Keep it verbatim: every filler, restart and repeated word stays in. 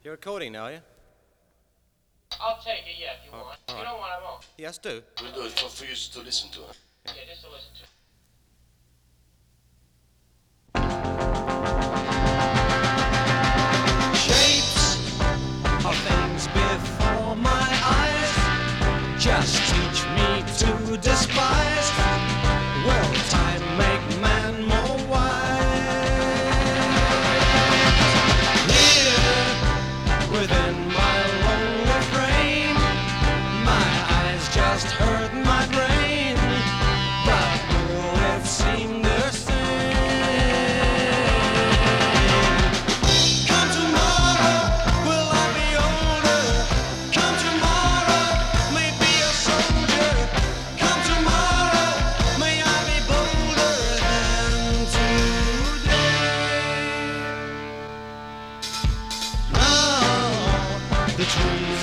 You're recording now, are you? I'll take it, yeah, if you Oh, want. all If you right. don't want, I won't. Yes, do. We'll do it for, for you to listen to. Yeah, just to listen to. Shapes of things before my eyes just teach me to despise. Will time make man more wise? Here within my lonely frame, my eyes just hurt my brain, but will it seem the same? Come tomorrow, will I be older? Come tomorrow, may be a soldier. Come tomorrow, may I be bolder than today. Now the trees